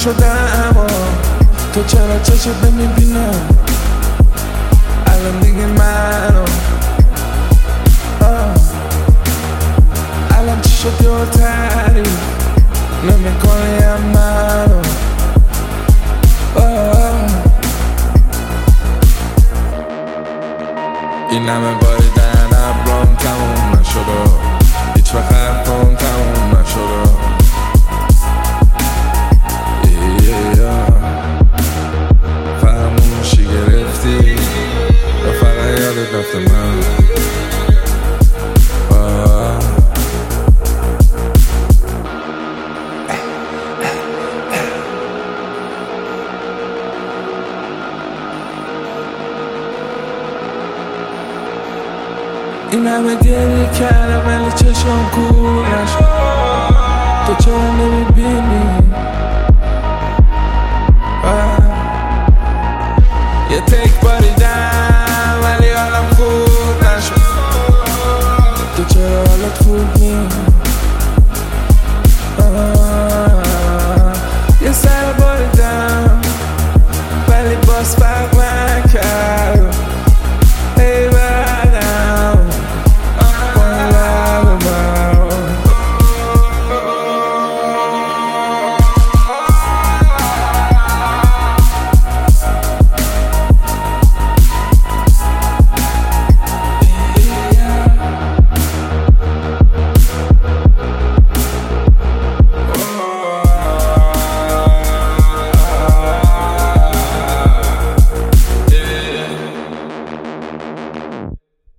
شدم تو چرا چشت نمیبینم الان دیگه منو الان چی شد و تعریف نمیکنیم منو این همه باریدن ابرام تموم نشده هیچ وقت حرفم تموم نشده فراموشی گرفتی و فقط یادت رفته من این همه گریه کردم ولی چشم کور نشد تو چرا نمیبینی